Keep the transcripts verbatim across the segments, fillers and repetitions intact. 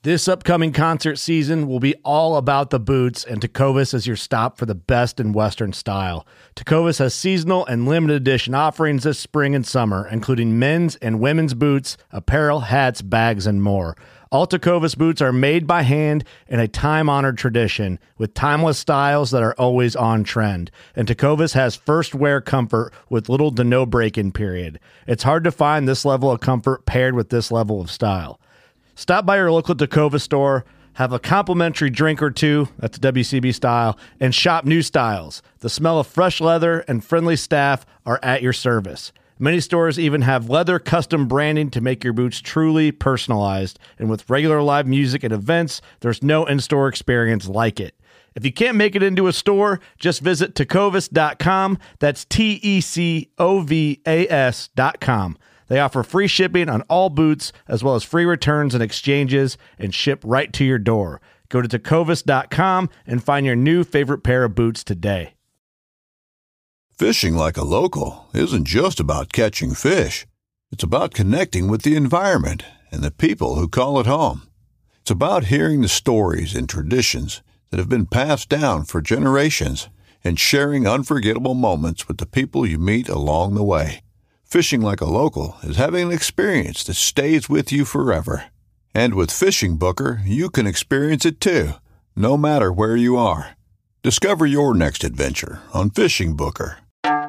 This upcoming concert season will be all about the boots, and Tecovas is your stop for the best in Western style. Tecovas has seasonal and limited edition offerings this spring and summer, including men's and women's boots, apparel, hats, bags, and more. All Tecovas boots are made by hand in a time-honored tradition with timeless styles that are always on trend. And Tecovas has first wear comfort with little to no break-in period. It's hard to find this level of comfort paired with this level of style. Stop by your local Tecovas store, have a complimentary drink or two, that's W C B style, and shop new styles. The smell of fresh leather and friendly staff are at your service. Many stores even have leather custom branding to make your boots truly personalized. And with regular live music and events, there's no in-store experience like it. If you can't make it into a store, just visit tecovas dot com. That's T E C O V A S dot com. They offer free shipping on all boots, as well as free returns and exchanges, and ship right to your door. Go to tecovas dot com and find your new favorite pair of boots today. Fishing like a local isn't just about catching fish. It's about connecting with the environment and the people who call it home. It's about hearing the stories and traditions that have been passed down for generations and sharing unforgettable moments with the people you meet along the way. Fishing like a local is having an experience that stays with you forever. And with Fishing Booker, you can experience it too, no matter where you are. Discover your next adventure on Fishing Booker.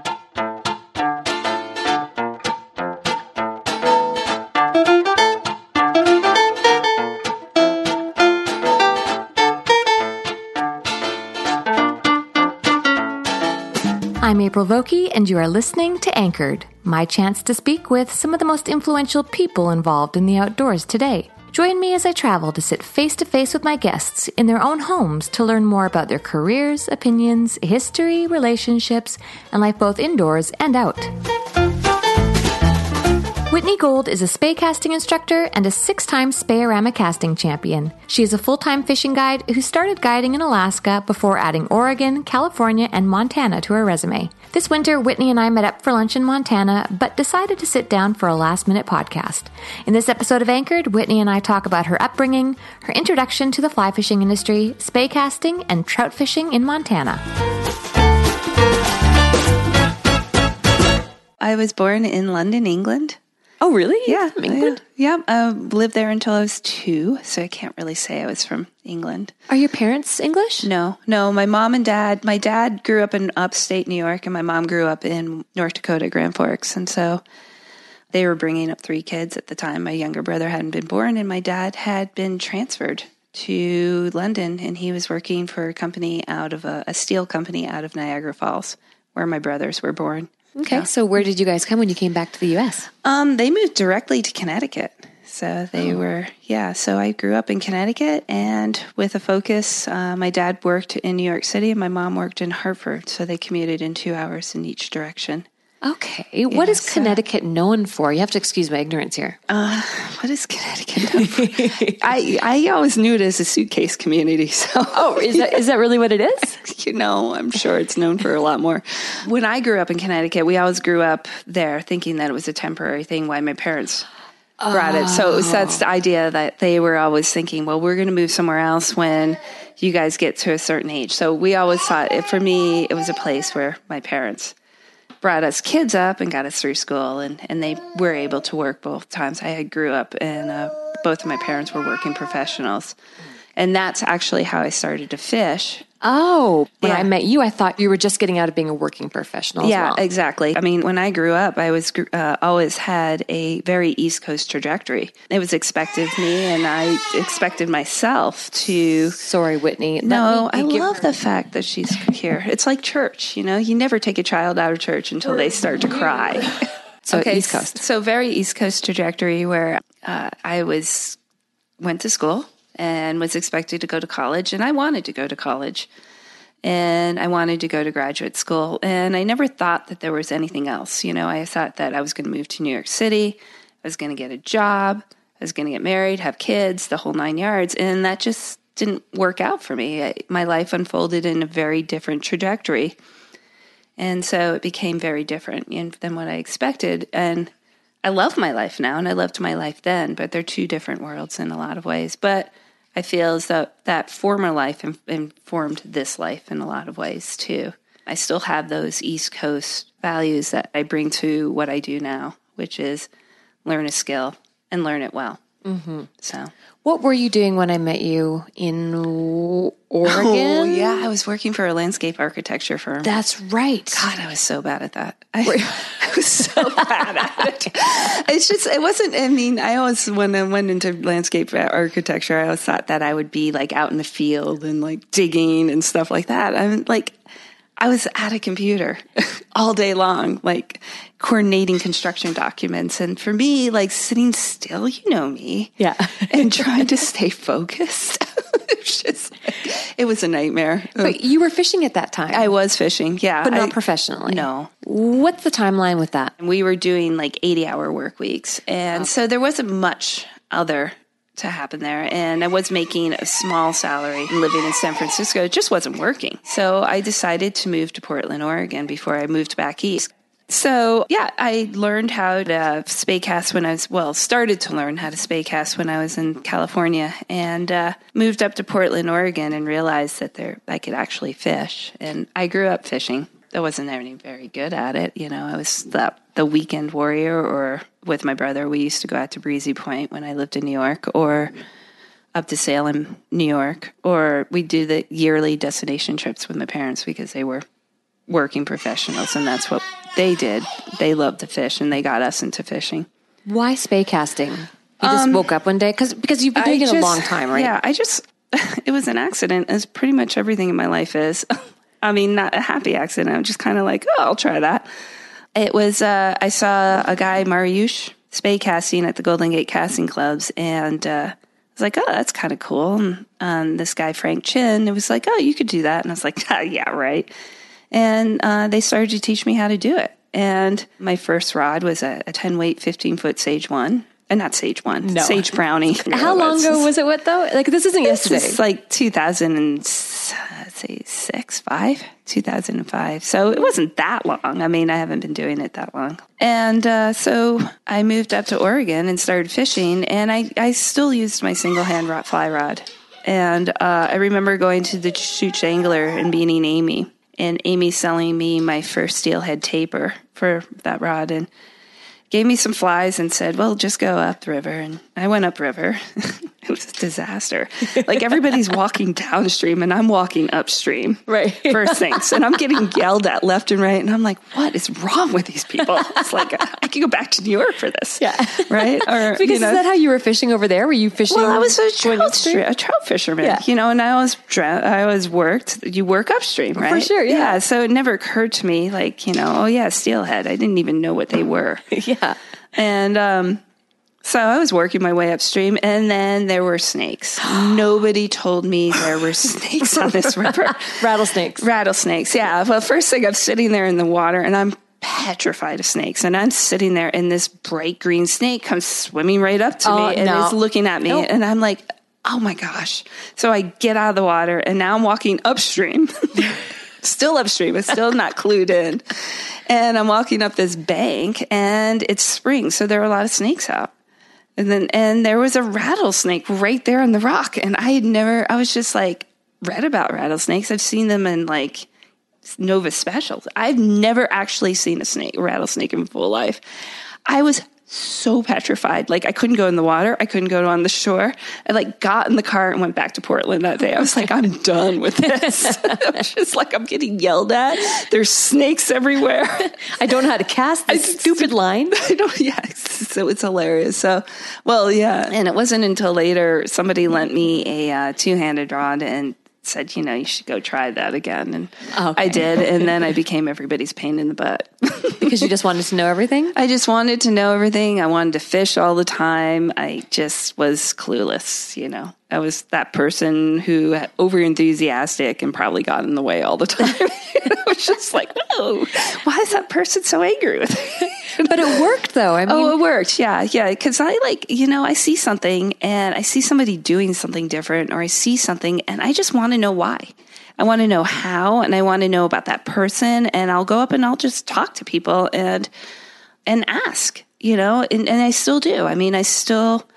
I'm April Vokey, and you are listening to Anchored, my chance to speak with some of the most influential people involved in the outdoors today. Join me as I travel to sit face-to-face with my guests in their own homes to learn more about their careers, opinions, history, relationships, and life both indoors and out. Whitney Gold is a spey casting instructor and a six-time Spey-O-Rama casting champion. She is a full-time fishing guide who started guiding in Alaska before adding Oregon, California, and Montana to her resume. This winter, Whitney and I met up for lunch in Montana, but decided to sit down for a last-minute podcast. In this episode of Anchored, Whitney and I talk about her upbringing, her introduction to the fly fishing industry, spey casting, and trout fishing in Montana. I was born in London, England. Oh, really? Yeah. From England? Yeah. yeah. I lived there until I was two, so I can't really say I was from England. Are your parents English? No. No, my mom and dad, my dad grew up in upstate New York, and my mom grew up in North Dakota, Grand Forks. And so they were bringing up three kids at the time. My younger brother hadn't been born, and my dad had been transferred to London, and he was working for a company out of a, a steel company out of Niagara Falls, where my brothers were born. Okay, yeah. So where did you guys come when you came back to the U S? Um, they moved directly to Connecticut. So they oh. were, yeah, so I grew up in Connecticut, and with a focus, uh, my dad worked in New York City and my mom worked in Hartford, so they commuted in two hours in each direction. Okay. What yeah, is so, Connecticut known for? You have to excuse my ignorance here. Uh, what is Connecticut known for? I, I always knew it as a suitcase community. So, oh, is that is that really what it is? You know, I'm sure it's known for a lot more. When I grew up in Connecticut, we always grew up there thinking that it was a temporary thing, why my parents brought oh. it. So it was, that's the idea that they were always thinking, well, we're going to move somewhere else when you guys get to a certain age. So we always thought, it, for me, it was a place where my parents brought us kids up and got us through school, and, and they were able to work both times. I grew up and uh, both of my parents were working professionals. And that's actually how I started to fish. Oh, when yeah. I met you, I thought you were just getting out of being a working professional as Yeah, well. exactly. I mean, when I grew up, I was uh, always had a very East Coast trajectory. It was expected of me, and I expected myself to... Sorry, Whitney. No, I give love her... the fact that she's here. It's like church, you know? You never take a child out of church until they start to cry. So okay, East Coast. So very East Coast trajectory where uh, I was went to school and was expected to go to college, and I wanted to go to college. And I wanted to go to graduate school. And I never thought that there was anything else. You know, I thought that I was going to move to New York City. I was going to get a job. I was going to get married, have kids, the whole nine yards. And that just didn't work out for me. I, my life unfolded in a very different trajectory. And so it became very different than what I expected. And I love my life now, and I loved my life then. But they're two different worlds in a lot of ways. But I feel as though that former life in- informed this life in a lot of ways too. I still have those East Coast values that I bring to what I do now, which is learn a skill and learn it well. Mm-hmm. So, what were you doing when I met you in Oregon? Oh, yeah, I was working for a landscape architecture firm. That's right. God, I was so bad at that. I, I was so bad at it. It's just, it wasn't, I mean, I always, when I went into landscape architecture, I always thought that I would be like out in the field and like digging and stuff like that. I'm like, I was at a computer all day long, like coordinating construction documents. And for me, like sitting still, you know me. Yeah. And trying to stay focused. It was just, it was a nightmare. But you were fishing at that time. I was fishing, yeah. But not I, professionally. No. What's the timeline with that? We were doing like eighty hour work weeks. And okay. So there wasn't much other to happen there. And I was making a small salary living in San Francisco. It just wasn't working. So I decided to move to Portland, Oregon before I moved back east. So yeah, I learned how to spay cast when I was, well, started to learn how to spay cast when I was in California, and uh, moved up to Portland, Oregon, and realized that there I could actually fish. And I grew up fishing. I wasn't any very good at it. You know, I was the, the weekend warrior, or with my brother, we used to go out to Breezy Point when I lived in New York, or up to Salem, New York, or we'd do the yearly destination trips with my parents because they were working professionals, and that's what they did. They loved to fish, and they got us into fishing. Why spay casting? You just um, woke up one day? Cause, because you've been doing I it just, a long time, right? Yeah, I just, it was an accident, as pretty much everything in my life is. I mean, not a happy accident. I'm just kind of like, oh, I'll try that. It was, uh, I saw a guy, Mariusz, spay casting at the Golden Gate Casting Clubs, and uh, I was like, oh, that's kind of cool. And um, this guy, Frank Chin, it was like, oh, you could do that. And I was like, oh, yeah, right. And uh, they started to teach me how to do it. And my first rod was a, a ten weight, fifteen foot Sage One. And not Sage One, no. Sage Brownie. How no, long ago was it what, though? Like, this isn't this yesterday. It's like two thousand and, let's say, six, five? two thousand five. So it wasn't that long. I mean, I haven't been doing it that long. And uh, so I moved up to Oregon and started fishing. And I, I still used my single-hand rod, fly rod. And uh, I remember going to the Chute Angler and meeting Amy. And Amy selling me my first steelhead taper for that rod, and gave me some flies and said, well, just go upriver. And I went upriver. It was a disaster. Like, everybody's walking downstream and I'm walking upstream. Right. First things. And I'm getting yelled at left and right. And I'm like, what is wrong with these people? It's like, I could go back to New York for this. Yeah. Right? Or, because you know, is that how you were fishing over there? Were you fishing? Well, I was a trout, a trout fisherman, yeah. You know, and I always, I always worked, you work upstream, right? For sure, yeah. Yeah. So it never occurred to me, like, you know, oh yeah, steelhead. I didn't even know what they were. Yeah. And, um, so I was working my way upstream, and then there were snakes. Nobody told me there were snakes on this river. Rattlesnakes. Rattlesnakes, yeah. Well, first thing, I'm sitting there in the water, and I'm petrified of snakes. And I'm sitting there, and this bright green snake comes swimming right up to oh, me and no. is looking at me. Nope. And I'm like, oh, my gosh. So I get out of the water, and now I'm walking upstream. Still upstream. I'm still not clued in. And I'm walking up this bank, and it's spring, so there are a lot of snakes out. And then, and there was a rattlesnake right there on the rock. And I had never, I was just like, read about rattlesnakes. I've seen them in like Nova Specials. I've never actually seen a snake, a rattlesnake in full life. I was so petrified. Like, I couldn't go in the water. I couldn't go on the shore. I like got in the car and went back to Portland that day. I was like, I'm done with this. I was just like, I'm getting yelled at. There's snakes everywhere. I don't know how to cast this I, stupid line. I don't, yeah. So it's hilarious. So, well, yeah. And it wasn't until later somebody lent me a uh, two-handed rod and said, you know, you should go try that again. And okay. I did. And then I became everybody's pain in the butt. Because you just wanted to know everything? I just wanted to know everything. I wanted to fish all the time. I just was clueless, you know. I was that person who had over enthusiastic and probably got in the way all the time. I was just like, whoa, why is that person so angry with me? But it worked, though. I mean, oh, it worked. Yeah, yeah. Because I like, you know, I see something and I see somebody doing something different, or I see something and I just want to know why. I want to know how, and I want to know about that person. And I'll go up and I'll just talk to people and and ask, you know, and, and I still do. I mean, I still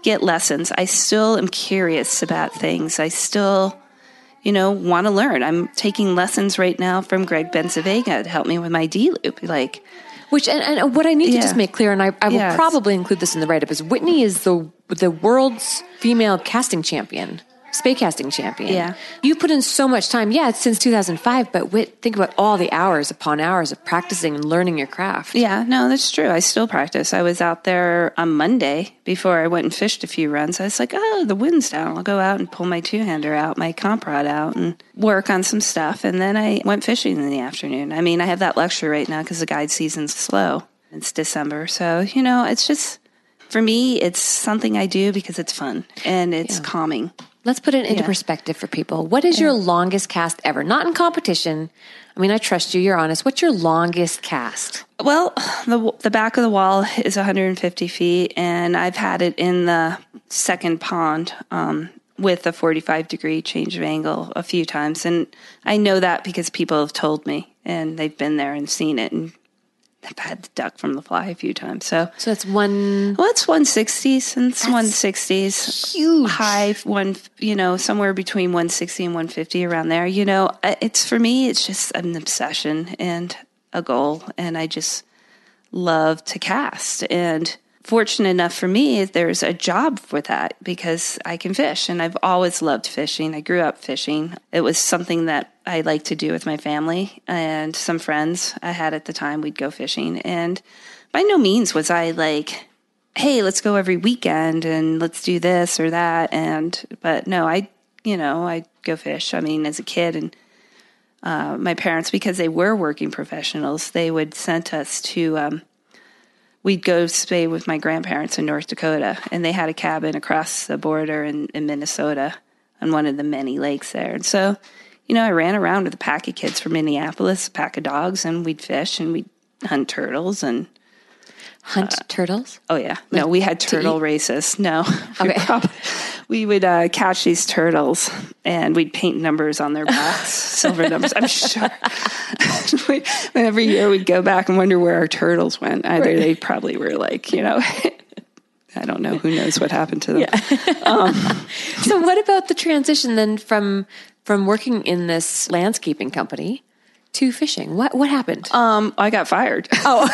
get lessons. I still am curious about things. I still, you know, want to learn. I'm taking lessons right now from Greg Benzavega to help me with my D-loop. Like, Which, and, and what I need Yeah. to just make clear, and I, I will Yes. probably include this in the write-up, is Whitney is the the world's female casting champion, spay casting champion. Yeah. You put in so much time. Yeah, it's since two thousand five, but Whit, think about all the hours upon hours of practicing and learning your craft. yeah, no, that's true. I still practice. I was out there on Monday before I went and fished a few runs. I was like, oh, the wind's down. I'll go out and pull my two-hander out, my comp rod out, and work on some stuff. And then I went fishing in the afternoon. I mean, I have that luxury right now because the guide season's slow. It's December. So, you know, it's just, for me, it's something I do because it's fun and it's Yeah. calming. Let's put it into Yeah. perspective for people. What is your longest cast ever? Not in competition. I mean, I trust you. You're honest. What's your longest cast? Well, the the back of the wall is one hundred fifty feet, and I've had it in the second pond um, with a forty-five degree change of angle a few times. And I know that because people have told me, and they've been there and seen it, and I've had to duck from the fly a few times. So, So that's one. well, it's one sixties, and it's one sixties. Huge. High, one, you know, somewhere between one sixty and one fifty, around there. You know, it's, for me, it's just an obsession and a goal, and I just love to cast. And fortunate enough for me, there's a job for that because I can fish, and I've always loved fishing. I grew up fishing. It was something that I liked to do with my family and some friends I had at the time. We'd go fishing, and by no means was I like, hey, let's go every weekend and let's do this or that. And, but no, I, you know, I go fish. I mean, as a kid, and uh, my parents, because they were working professionals, they would send us to, um, we'd go stay with my grandparents in North Dakota, and they had a cabin across the border in, in Minnesota on one of the many lakes there. And so, you know, I ran around with a pack of kids from Minneapolis, a pack of dogs, and we'd fish and we'd hunt turtles and, Hunt turtles? oh yeah, no, we had turtle eat? races. No, we, Okay. prob- we would uh, catch these turtles and we'd paint numbers on their backs, silver numbers. I'm sure. we, every year we'd go back and wonder where our turtles went. Either Right. they probably were like, you know, I don't know, who knows what happened to them. So what about the transition then from from working in this landscaping company to fishing? What what happened? Um, I got fired. Oh,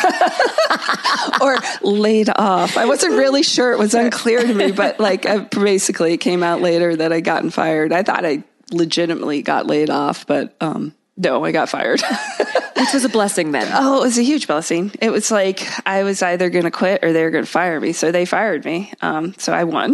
or laid off. I wasn't really sure. It was unclear to me, but like I, basically it came out later that I gotten fired. I thought I legitimately got laid off, but um, no, I got fired. Which was a blessing then. Oh, it was a huge blessing. It was like I was either going to quit or they were going to fire me. So they fired me. Um, so I won.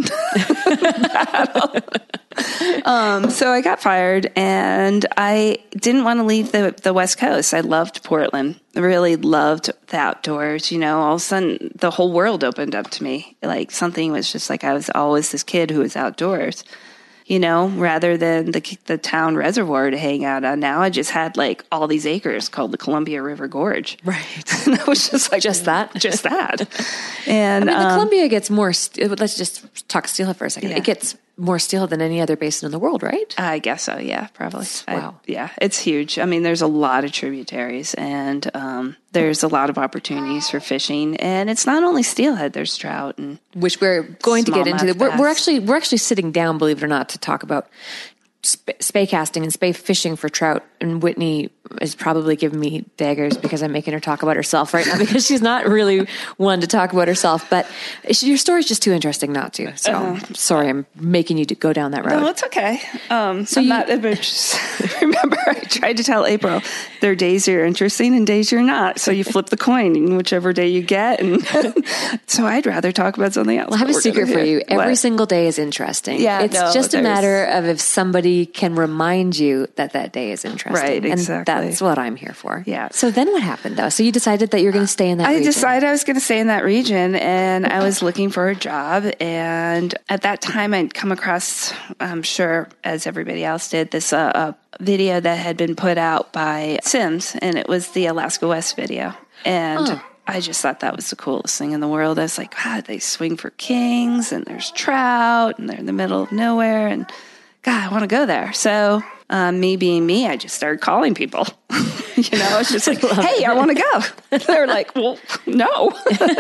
um, so I got fired, and I didn't want to leave the, the West Coast. I loved Portland. I really loved the outdoors. You know, all of a sudden the whole world opened up to me. Like something was just like I was always this kid who was outdoors. You know, rather than the the town reservoir to hang out on. Now I just had like all these acres called the Columbia River Gorge. Right. And I was just like, Just that? just that. And I mean, the um, Columbia gets more, st- let's just talk steelhead for a second. Yeah. It gets more steelhead than any other basin in the world, right? I guess so. Yeah, probably. I- Wow. yeah, it's huge. I mean, there's a lot of tributaries, and um, there's a lot of opportunities for fishing. And it's not only steelhead. There's trout and Which we're going to get into. Smallmouth We're, we're bass. actually we're actually sitting down, believe it or not, to talk about sp- spay casting and spay fishing for trout. And Whitney is probably giving me daggers because I'm making her talk about herself right now because she's not really one to talk about herself. But she, your story's just too interesting not to. So Uh-huh. sorry, I'm making you to go down that road. no, it's okay. Um, so So I'm you- not, but just remember, I tried to tell April there are days you're interesting and days you're not. So you flip the coin, and whichever day you get. And so I'd rather talk about something else. Well, I have but a we're secret gonna for do- you. Every What? single day is interesting. Yeah, it's no, just a there's- matter of if somebody can remind you that that day is interesting. Right, exactly. And that's what I'm here for. Yeah. So then what happened though? So you decided that you're going to stay in that I region. decided I was going to stay in that region, and I was looking for a job. And at that time, I'd come across, I'm sure, as everybody else did, this uh, uh, video that had been put out by Sims, and it was the Alaska West video. And Oh. I just thought that was the coolest thing in the world. I was like, God, they swing for kings, and there's trout, and they're in the middle of nowhere, and God, I want to go there. So, um, me being me, I just started calling people. You know, it's just like, hey, I want to go. They're like, well, no.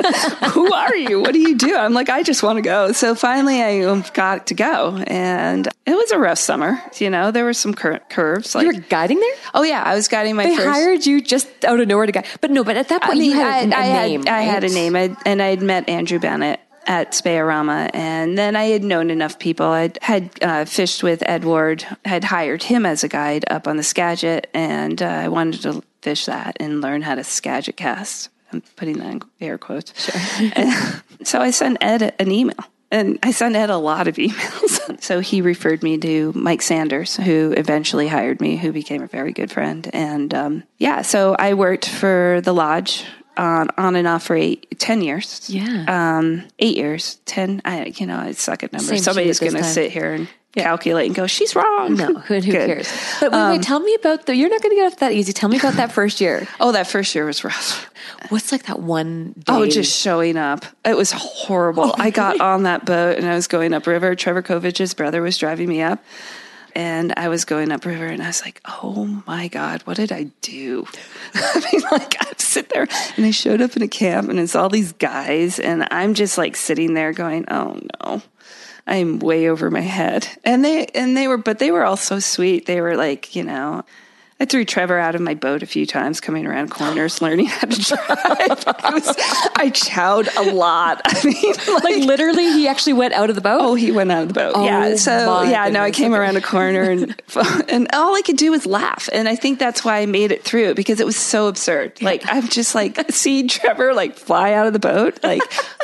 Who are you? What do you do? I'm like, I just want to go. So finally I got to go. And it was a rough summer. You know, there were some cur- curves. Like, you were guiding there? Oh, yeah. I was guiding my they first. They hired you just out of nowhere to guide. But no, but at that point, I mean, you had a, I, a I name. Had, right? I had a name. I, and I had met Andrew Bennett at Spay-O-Rama, and then I had known enough people. I had uh, fished with Ed Ward, had hired him as a guide up on the Skagit, and uh, I wanted to fish that and learn how to Skagit cast. I'm putting that in air quotes. Sure. And so I sent Ed an email, and I sent Ed a lot of emails. So he referred me to Mike Sanders, who eventually hired me, who became a very good friend. And um, yeah, so I worked for the lodge On, on and off for eight, ten years. Yeah. Um, eight years, ten. I, you know, I suck at numbers. Same Somebody's going to sit here and yeah. calculate and go, she's wrong. No, who, who cares? But wait, um, wait, tell me about the, you're not going to get off that easy. Tell me about that first year. Oh, that first year was rough. What's like that one day? Oh, just showing up. It was horrible. Oh, I got on that boat and I was going upriver. Trevor Kovich's brother was driving me up. And I was going upriver and I was like, oh my God, what did I do? I mean, like, I'd sit there and I showed up in a camp and it's all these guys and I'm just like sitting there going, oh no, I'm way over my head. And they, and they were, but they were all so sweet. They were like, you know, I threw Trevor out of my boat a few times coming around corners, learning how to drive. I, was, I chowed a lot. I mean, like, like literally, he actually went out of the boat. Oh, he went out of the boat. Oh, yeah. So yeah, goodness. no, I came around a corner and and all I could do was laugh, and I think that's why I made it through because it was so absurd. Like I'm just like seeing Trevor like fly out of the boat, like.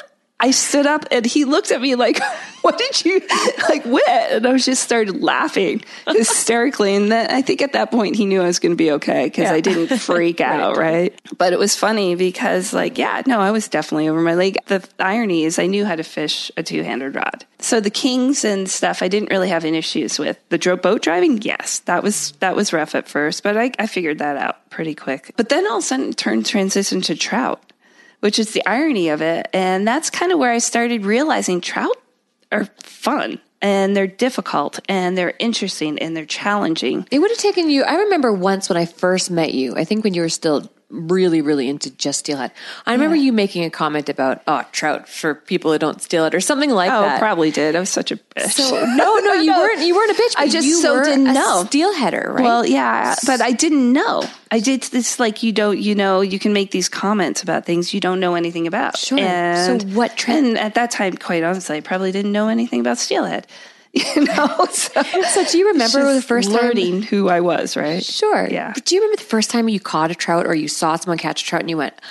I stood up and he looked at me like, what did you like wit? And I was just started laughing hysterically. And then I think at that point he knew I was going to be okay because yeah. I didn't freak out. Right. But it was funny because like, yeah, no, I was definitely over my leg. The irony is I knew how to fish a two-handed rod. So the kings and stuff, I didn't really have any issues with. The dro- boat driving, yes, that was that was rough at first, but I, I figured that out pretty quick. But then all of a sudden it turned transition to trout, which is the irony of it. And that's kind of where I started realizing trout are fun and they're difficult and they're interesting and they're challenging. It would have taken you, I remember once when I first met you, I think when you were still really, really into just steelhead. I remember yeah. you making a comment about, oh, trout for people who don't steelhead or something like oh, that. Oh, probably did. I was such a bitch. So, no, no, you no. weren't, you weren't a bitch. I just you so were didn't a know. Steelheader, right? Well, yeah, but I didn't know. I did this like you don't, you know, you can make these comments about things you don't know anything about. Sure. And, so what trend? And at that time, quite honestly, I probably didn't know anything about steelhead. You know, so, so do you remember the first time learning who I was, right? Sure. Yeah. But do you remember the first time you caught a trout or you saw someone catch a trout and you went,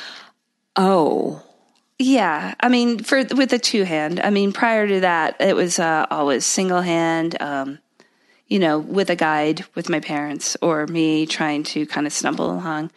oh, yeah. I mean, for with a two hand. I mean, prior to that, it was uh, always single hand. Um, you know, with a guide with my parents or me trying to kind of stumble along.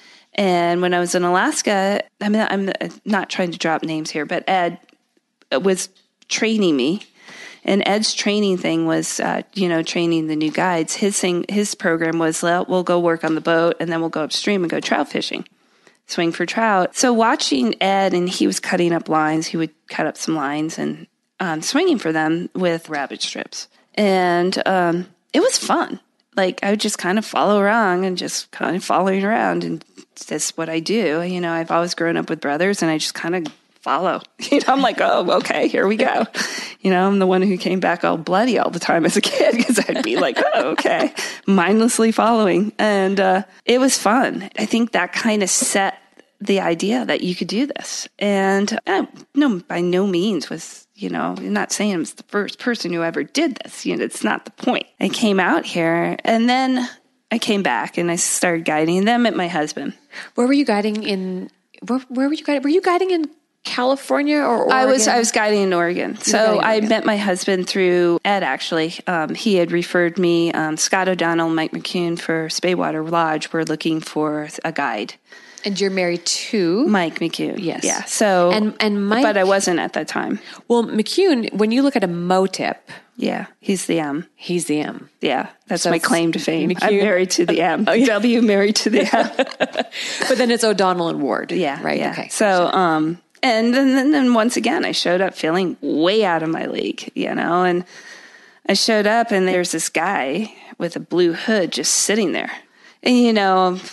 And when I was in Alaska, I mean, I'm not trying to drop names here, but Ed was training me. And Ed's training thing was, uh, you know, training the new guides. His thing, his program was, well, we'll go work on the boat and then we'll go upstream and go trout fishing, swing for trout. So watching Ed, and he was cutting up lines, he would cut up some lines and um, swinging for them with rabbit strips. And um, it was fun. Like I would just kind of follow around and just kind of following around. And that's what I do. You know, I've always grown up with brothers and I just kind of follow. You know, I'm like, oh, okay, here we go. You know, I'm the one who came back all bloody all the time as a kid because I'd be like, oh, okay, mindlessly following. And uh, it was fun. I think that kind of set the idea that you could do this. And uh, no, by no means was, you know, I'm not saying I was the first person who ever did this. You know, it's not the point. I came out here and then I came back and I started guiding. Then met my husband. Where were you guiding in, where, where were you guiding? Were you guiding in California or Oregon? I was I was guiding in Oregon. So I Oregon. met my husband through Ed, actually. Um, he had referred me, um, Scott O'Donnell and Mike McCune for Spaywater Lodge were looking for a guide. And you're married to? Mike McCune. Yes. Yeah. So, and, and Mike, but I wasn't at that time. Well, McCune, when you look at a MOTIP. Yeah. He's the M. He's the M. Yeah. That's so my claim to fame. McCune. I'm married to the M. Oh, yeah. W married to the M. But then it's O'Donnell and Ward. Yeah. Right. Yeah. Okay. So, um, and then, then, then once again, I showed up feeling way out of my league, you know, and I showed up and there's this guy with a blue hood just sitting there. And, you know,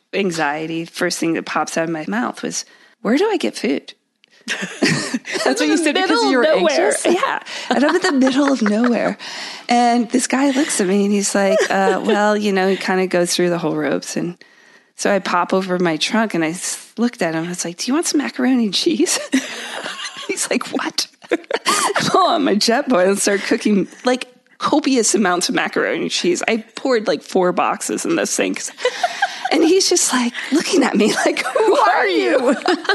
anxiety, first thing that pops out of my mouth was, where do I get food? That's what you said because you were anxious? Yeah. And I'm in the middle of nowhere. And this guy looks at me and he's like, uh, well, you know, he kind of goes through the whole ropes. And so I pop over my trunk and I looked at him. I was like, do you want some macaroni and cheese? He's like, what? I pull on my jet boil and start cooking like copious amounts of macaroni and cheese. I poured like four boxes in those things. And he's just like looking at me like, who are you?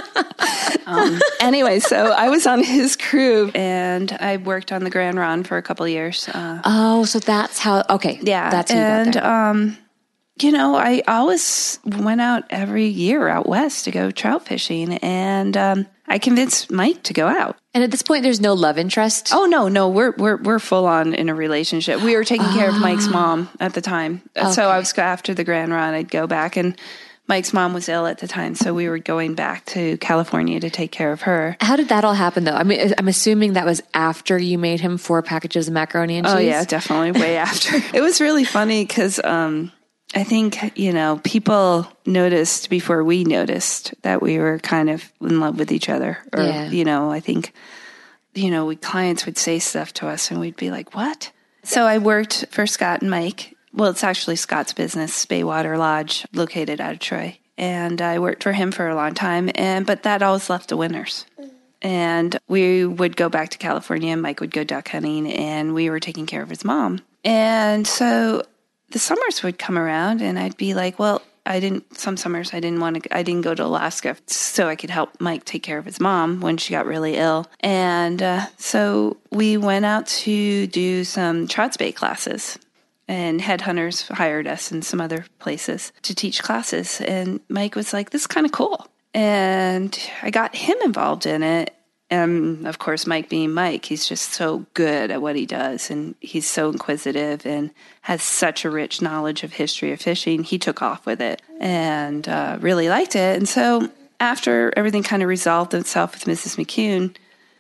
um, anyway, so I was on his crew and I worked on the Grand Ron for a couple of years. Uh, oh, so that's how, okay. Yeah. That's how you and, got there. um, you know, I always went out every year out west to go trout fishing. And um, I convinced Mike to go out. And at this point, there's no love interest? Oh, no, no. We're we're we're full on in a relationship. We were taking care of Mike's mom at the time. Okay. So I was after the Grand Ron, I'd go back. And Mike's mom was ill at the time. So we were going back to California to take care of her. How did that all happen, though? I mean, I'm assuming that was after you made him four packages of macaroni and cheese? Oh, yeah, definitely. Way after. It was really funny because um, I think, you know, people noticed before we noticed that we were kind of in love with each other. Or, yeah. you know, I think, you know, we, clients would say stuff to us and we'd be like, what? So I worked for Scott and Mike. Well, it's actually Scott's business, Baywater Lodge, located out of Troy. And I worked for him for a long time. And but that always left the winters. And we would go back to California and Mike would go duck hunting and we were taking care of his mom. And so the summers would come around and I'd be like, well, I didn't, some summers I didn't want to, I didn't go to Alaska so I could help Mike take care of his mom when she got really ill. And uh, so we went out to do some trout spay classes and headhunters hired us in some other places to teach classes. And Mike was like, this is kind of cool. And I got him involved in it. And of course, Mike being Mike, he's just so good at what he does. And he's so inquisitive and has such a rich knowledge of history of fishing. He took off with it and uh, really liked it. And so after everything kind of resolved itself with Missus McCune,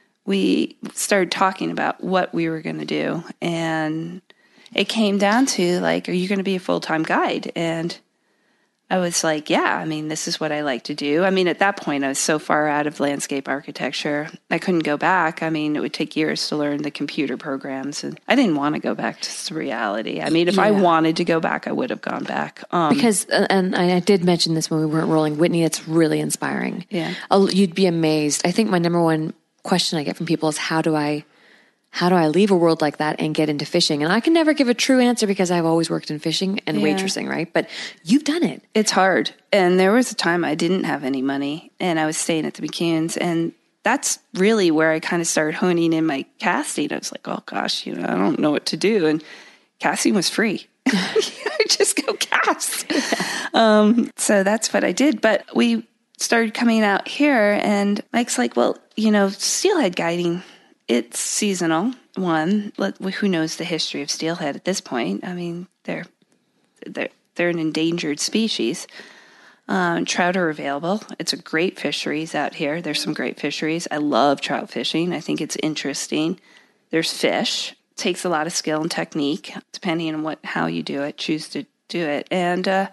we started talking about what we were going to do. And it came down to like, are you going to be a full-time guide? And I was like, yeah, I mean, this is what I like to do. I mean, at that point, I was so far out of landscape architecture, I couldn't go back. I mean, it would take years to learn the computer programs. And I didn't want to go back to reality. I mean, if yeah. I wanted to go back, I would have gone back. Um, because, and I did mention this when we weren't rolling, Whitney, it's really inspiring. Yeah. You'd be amazed. I think my number one question I get from people is how do I How do I leave a world like that and get into fishing? And I can never give a true answer because I've always worked in fishing and yeah. waitressing, right? But you've done it. It's hard. And there was a time I didn't have any money and I was staying at the McCunes. And that's really where I kind of started honing in my casting. I was like, oh gosh, you know, I don't know what to do. And casting was free. I just go cast. um, so that's what I did. But we started coming out here and Mike's like, well, you know, steelhead guiding, it's seasonal, one. Who knows the history of steelhead at this point? I mean, they're they're they're an endangered species. Um, trout are available. It's a great fisheries out here. There's some great fisheries. I love trout fishing. I think it's interesting. There's fish. It takes a lot of skill and technique, depending on what how you do it, choose to do it. And uh,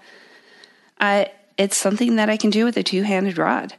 I it's something that I can do with a two-handed rod.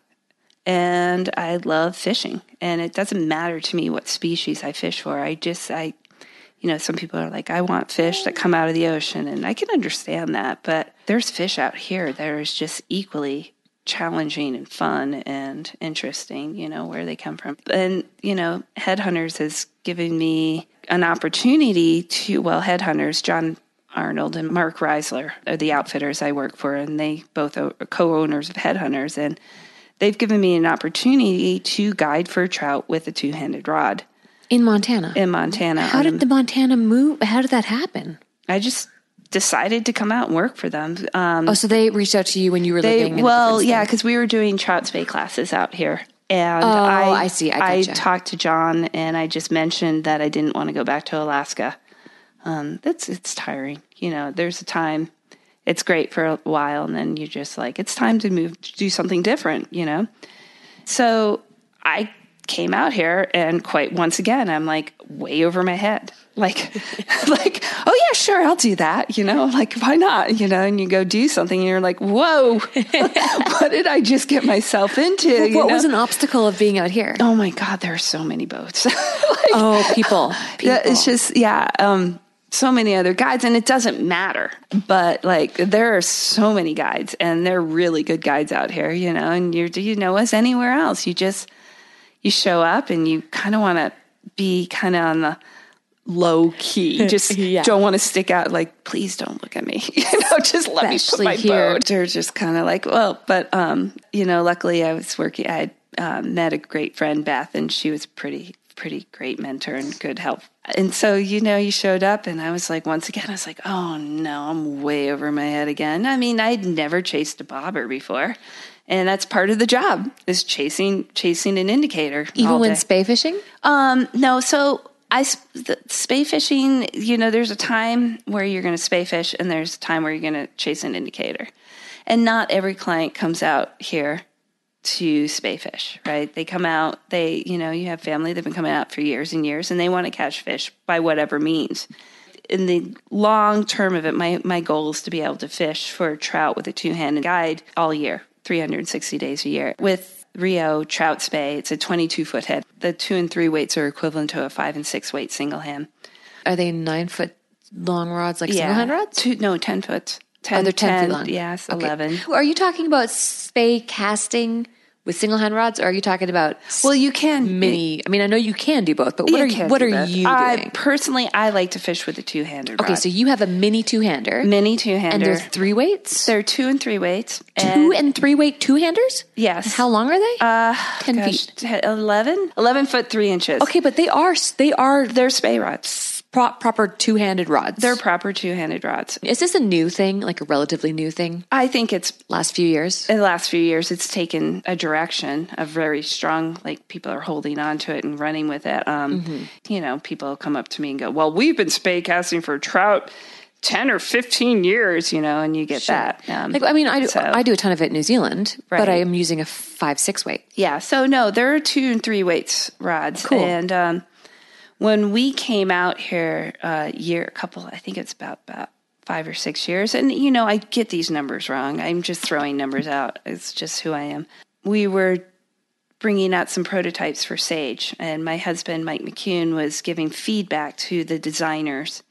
And I love fishing, and it doesn't matter to me what species I fish for. I just, I, you know, some people are like, I want fish that come out of the ocean, and I can understand that, but there's fish out here that is just equally challenging and fun and interesting, you know, where they come from. And, you know, Headhunters has given me an opportunity to, well, Headhunters, John Arnold and Mark Reisler are the outfitters I work for, and they both are co-owners of Headhunters, and they've given me an opportunity to guide for trout with a two-handed rod. In Montana? In Montana. How did the Montana move? How did that happen? I just decided to come out and work for them. Um, oh, so they reached out to you when you were they, living in Well, a yeah, because we were doing trout spay classes out here. And oh, I, I see. I, I gotcha. talked to John, and I just mentioned that I didn't want to go back to Alaska. Um, that's It's tiring. You know, there's a time... It's great for a while, and then you're just like, it's time to move to do something different, you know? So I came out here, and quite once again, I'm like way over my head. Like, like, oh yeah, sure, I'll do that. You know, like, why not? You know, and you go do something and you're like, whoa, what did I just get myself into? Well, you what know? was an obstacle of being out here? Oh my God, there are so many boats. like, oh, people. people. Yeah, it's just, yeah. Um, so many other guides, and it doesn't matter, but like there are so many guides, and they're really good guides out here, you know, and you're, do you know us anywhere else? You just, you show up and you kind of want to be kind of on the low key, just yeah. don't want to stick out, like, please don't look at me, you know, just let Especially me put my here. boat. They're just kind of like, well, but, um, you know, luckily I was working, I uh, met a great friend, Beth, and she was pretty, pretty great mentor and good help. And so, you know, you showed up and I was like, once again, I was like, oh no, I'm way over my head again. I mean, I'd never chased a bobber before. And that's part of the job, is chasing, chasing an indicator. Even all when day. spay fishing? Um, no. So I, the spay fishing, you know, there's a time where you're going to spay fish and there's a time where you're going to chase an indicator. And not every client comes out here to spay fish, right? They come out, they, you know, you have family, they've been coming out for years and years, and they want to catch fish by whatever means. In the long term of it, my, my goal is to be able to fish for trout with a two-handed guide all year, three hundred sixty days a year. With Rio Trout Spay, it's a twenty-two foot head. The two and three weights are equivalent to a five and six weight single hand. Are they nine foot long rods, like Yeah. single hand rods? Two, no, ten foot. ten, Oh, they're ten, ten feet long. Yes, Okay. eleven. Are you talking about spay casting with single hand rods, or are you talking about Well, you can mini? I mean, I know you can do both, but what You are can you, what do are that. you I, doing? personally, I like to fish with a two-handed Okay, rod. so you have a mini two hander, Mini two-hander. and there's three weights. They're two and three weights. Two and three weight two handers. Yes. How long are they? Uh, Ten gosh, feet. t- eleven? eleven foot, three inches. Okay, but they are they are They're spay rods. pro- proper two handed rods. They're proper two-handed rods. Is this a new thing, like a relatively new thing? I think it's, Last few years. in the last few years, it's taken a direction of very strong, like people are holding on to it and running with it. Um, Mm-hmm. You know, people come up to me and go, well, we've been spay casting for trout ten or fifteen years, you know, and you get that. Um, Like, I mean, I do, so- I do a ton of it in New Zealand, but Right. I am using a five six weight. Yeah. So no, there are two and three weights rods. Cool. And um, when we came out here a year, a couple, I think it's about, about five or six years. And, you know, I get these numbers wrong. I'm just throwing numbers out. It's just who I am. We were bringing out some prototypes for Sage. And my husband, Mike McCune, was giving feedback to the designers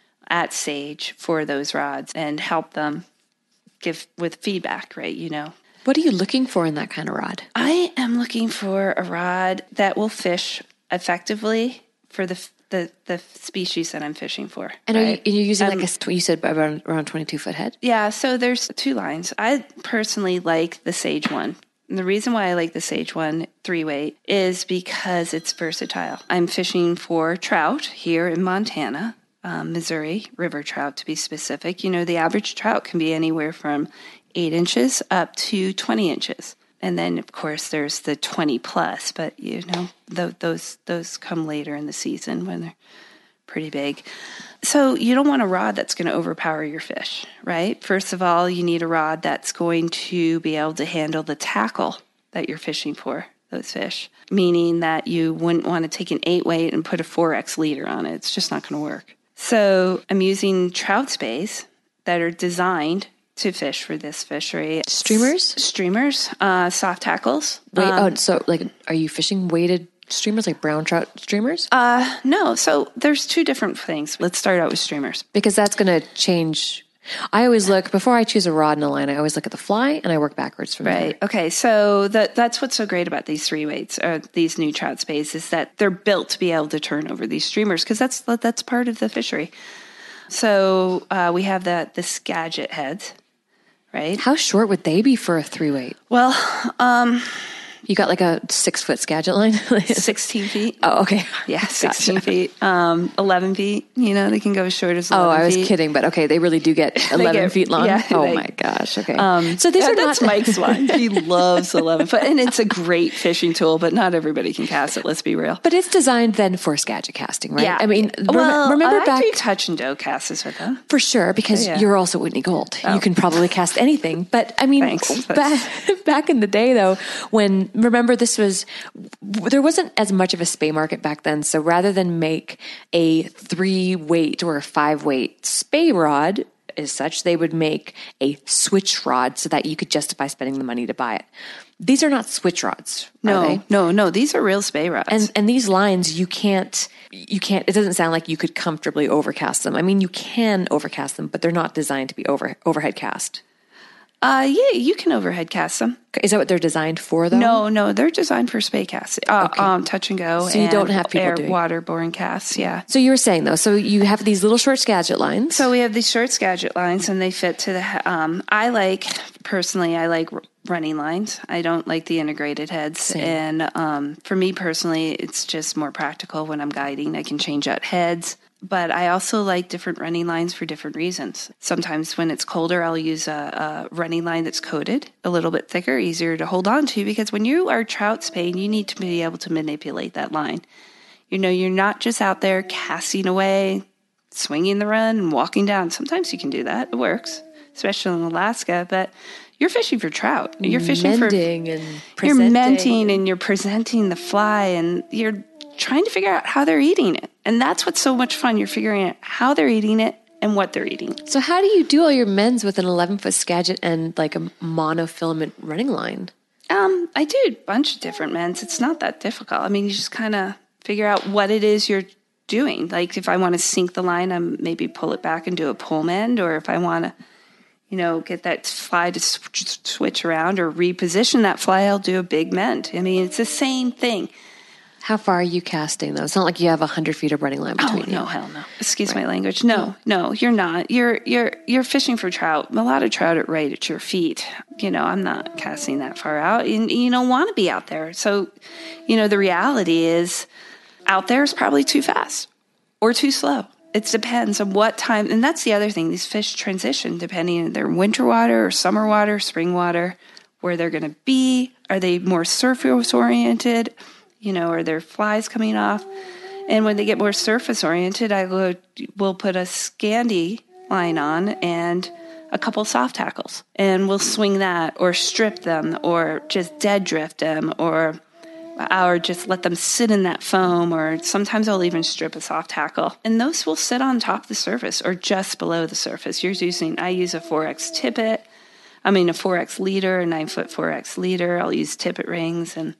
at Sage for those rods and help them give with feedback, right? You know, What are you looking for in that kind of rod? I am looking for a rod that will fish effectively for the the, the species that I'm fishing for. And are you, right? and you're using Um, like a, tw- you said around, around twenty-two foot head? Yeah, so there's two lines. I personally like the Sage one. And the reason why I like the Sage one three weight is because it's versatile. I'm fishing for trout here in Montana, um, Missouri, river trout to be specific. You know, the average trout can be anywhere from eight inches up to twenty inches. And then, of course, there's the twenty plus, but, you know, th- those those come later in the season when they're pretty big. So you don't want a rod that's going to overpower your fish, right? First of all, you need a rod that's going to be able to handle the tackle that you're fishing for, those fish, meaning that you wouldn't want to take an eight weight and put a four X leader on it. It's just not going to work. So I'm using trout spays that are designed to fish for this fishery. Streamers? Streamers, uh, soft tackles. Wait, Um, oh, so like, are you fishing weighted streamers, like brown trout streamers? uh, no, so there's two different things. Let's start out with streamers. Because that's going to change. I always look, before I choose a rod and a line, I always look at the fly and I work backwards from Right. there. Okay. So that that's what's so great about these three weights or these new trout spays is that they're built to be able to turn over these streamers because that's that's part of the fishery. So uh, we have the the Skagit heads, right? How short would they be for a three weight? Well, um, You got like a six foot Skagit line? sixteen feet. Oh, okay. Yeah, sixteen feet, um, eleven feet. You know, they can go as short as eleven Oh, I was feet. kidding, but okay, they really do get eleven get- feet long. yeah, oh they- my gosh. Okay. Um, so these yeah, are that's not Mike's one. He loves eleven foot, and it's a great fishing tool. But not everybody can cast it. Let's be real. But it's designed then for Skagit casting, right? Yeah, I mean, rem- well, remember I back do touch and dough casts with them. for sure because Yeah. you're also Whitney Gold. You can probably cast anything. But I mean, Thanks. back, back in the day though, when And remember, this was, there wasn't as much of a spey market back then. So rather than make a three weight or a five weight spey rod as such, they would make a switch rod so that you could justify spending the money to buy it. These are not switch rods. No, are they? no, no. These are real spey rods. And and these lines, you can't, you can't, it doesn't sound like you could comfortably overcast them. I mean, you can overcast them, but they're not designed to be over overhead cast. Uh, yeah, you can overhead cast them. Is that what they're designed for, though? No, no, they're designed for spey casts, uh, Okay. um, touch and go. So you and don't have people air, doing- waterborne casts. Yeah. So you were saying, though, so you have these little short Skagit lines. So we have these short Skagit lines, and they fit to the. Um, I like personally, I like r- running lines. I don't like the integrated heads, Same. and um, for me personally, it's just more practical when I'm guiding. I can change out heads. But I also like different running lines for different reasons. Sometimes when it's colder, I'll use a, a running line that's coated, a little bit thicker, easier to hold on to, because when you are trout spaying, you need to be able to manipulate that line. You know, you're not just out there casting away, swinging the run, and walking down. Sometimes you can do that. It works, especially in Alaska, but you're fishing for trout. You're fishing Mending for... and You're presenting. menting and you're presenting the fly, and you're trying to figure out how they're eating it. And that's what's so much fun. You're figuring out how they're eating it and what they're eating. So how do you do all your mends with an eleven-foot Skagit and like a monofilament running line? Um, I do a bunch of different mends. It's not that difficult. I mean, you just kind of figure out what it is you're doing. Like if I want to sink the line, I maybe pull it back and do a pull mend. Or if I want to, you know, get that fly to sw- switch around or reposition that fly, I'll do a big mend. I mean, it's the same thing. How far are you casting, though? It's not like you have one hundred feet of running line between Oh, you. no, hell no. Excuse my language. No, no, you're not. You're you're you're fishing for trout. A lot of trout are right at your feet. You know, I'm not casting that far out. And you don't want to be out there. So, you know, the reality is out there is probably too fast or too slow. It depends on what time. And that's the other thing. These fish transition depending on their winter water or summer water, spring water, where they're going to be. Are they more surface oriented? You know, are there flies coming off? And when they get more surface oriented, I will we'll put a Scandi line on and a couple soft tackles, and we'll swing that or strip them or just dead drift them or or just let them sit in that foam, or sometimes I'll even strip a soft tackle. And those will sit on top of the surface or just below the surface. You're using, I use a four X tippet. I mean, a four X leader, a nine foot four X leader. I'll use tippet rings and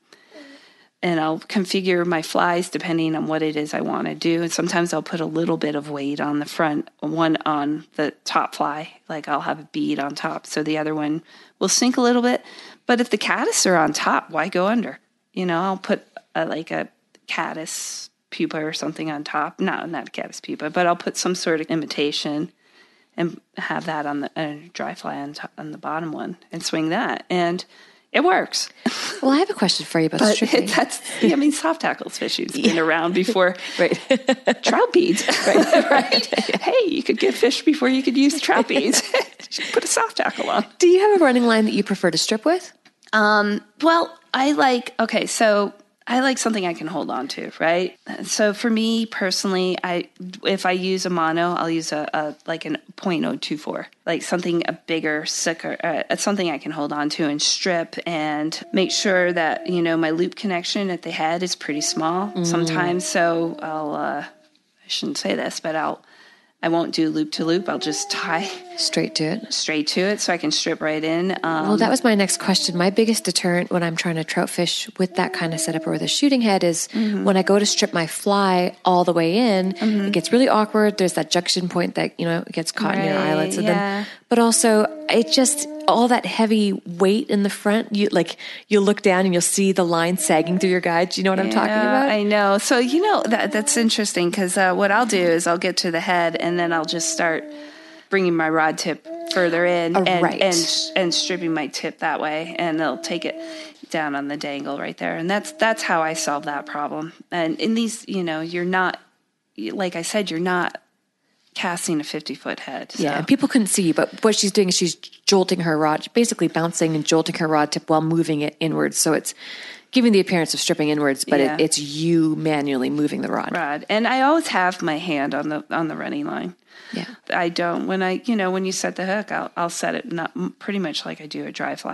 and I'll configure my flies depending on what it is I want to do. And sometimes I'll put a little bit of weight on the front, one on the top fly. Like I'll have a bead on top, so the other one will sink a little bit. But if the caddis are on top, why go under? You know, I'll put a, like a caddis pupa or something on top. No, not a caddis pupa, but I'll put some sort of imitation and have that on the uh, dry fly on, top, on the bottom one and swing that. And it works. Well, I have a question for you about But stripping. that's, I mean, soft tackles fishing's been Yeah. around before Right. trout beads. Right, right. Hey, you could get fish before you could use trout beads. Put a soft tackle on. Do you have a running line that you prefer to strip with? Um, well, I like, okay, so I like something I can hold on to, right? So for me personally, I if I use a mono, I'll use a, a like an point oh two four, like something a bigger, sicker, uh, something I can hold on to and strip and make sure that, you know, my loop connection at the head is pretty small mm. sometimes. So I'll, uh, I shouldn't say this, but I'll, I won't do loop to loop. I'll just tie straight to it. Straight to it so I can strip right in. Um, well, that was my next question. My biggest deterrent when I'm trying to trout fish with that kind of setup or with a shooting head is mm-hmm. when I go to strip my fly all the way in, mm-hmm. it gets really awkward. There's that junction point that, you know, gets caught right, in your eyelets. And yeah. then, but also it just, all that heavy weight in the front, you like, you look down and you'll see the line sagging through your guide. Do you know what yeah, I'm talking about? I know. So, you know, that that's interesting because uh, what I'll do is I'll get to the head and then I'll just start bringing my rod tip further in oh, and, right. and and stripping my tip that way, and they'll take it down on the dangle right there. And that's that's how I solve that problem. And in these, you know, you're not, like I said, you're not casting a fifty-foot head. So. Yeah, and people couldn't see, but what she's doing is she's jolting her rod, basically bouncing and jolting her rod tip while moving it inwards. So it's giving the appearance of stripping inwards, but yeah. it, it's you manually moving the rod. Rod. And I always have my hand on the on the running line. Yeah, I don't. When I, you know, when you set the hook, I'll I'll set it not pretty much like I do a dry fly.